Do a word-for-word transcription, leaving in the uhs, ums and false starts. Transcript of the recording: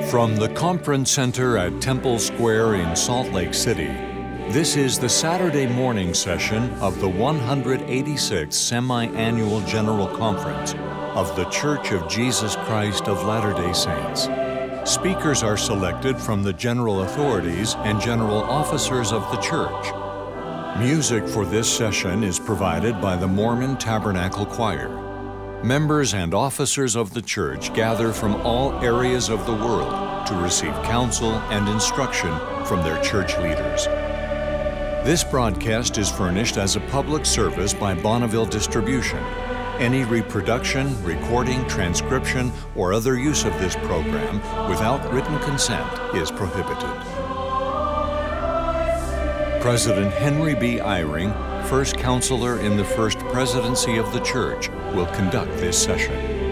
From the Conference Center at Temple Square in Salt Lake City, this is the Saturday morning session of the one hundred eighty-sixth Semi-Annual General Conference of The Church of Jesus Christ of Latter-day Saints. Speakers are selected from the general authorities and general officers of the church. Music for this session is provided by the Mormon Tabernacle Choir. Members and officers of the church gather from all areas of the world to receive counsel and instruction from their church leaders. This broadcast is furnished as a public service by Bonneville Distribution. Any reproduction, recording, transcription, or other use of this program without written consent is prohibited. President Henry B. Eyring, First Counselor in the First Presidency of the Church, will conduct this session.